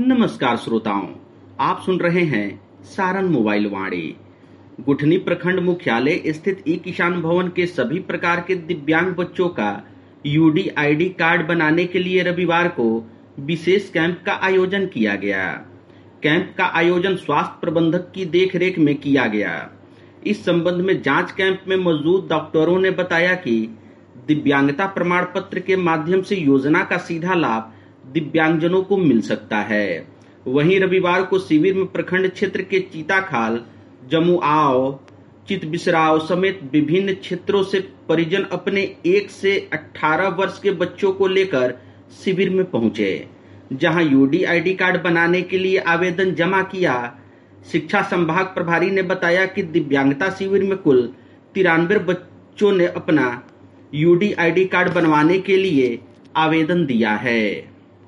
नमस्कार श्रोताओं, आप सुन रहे हैं सारण मोबाइल वाणी। गुठनी प्रखंड मुख्यालय स्थित ई किसान भवन के सभी प्रकार के दिव्यांग बच्चों का यूडीआईडी कार्ड बनाने के लिए रविवार को विशेष कैंप का आयोजन किया गया। कैंप का आयोजन स्वास्थ्य प्रबंधक की देखरेख में किया गया। इस संबंध में जांच कैंप में मौजूद डॉक्टरों ने बताया कि दिव्यांगता प्रमाण पत्र के माध्यम से योजना का सीधा लाभ दिव्यांगजनों को मिल सकता है। वहीं रविवार को शिविर में प्रखंड क्षेत्र के चीताखाल, जमुआव, चितबिसराव समेत विभिन्न क्षेत्रों से परिजन अपने 1 से 18 वर्ष के बच्चों को लेकर शिविर में पहुंचे, जहां यूडीआईडी कार्ड बनाने के लिए आवेदन जमा किया। शिक्षा संभाग प्रभारी ने बताया कि दिव्यांगता शिविर में कुल 93 बच्चों ने अपना यूडीआईडी कार्ड बनवाने के लिए आवेदन दिया है।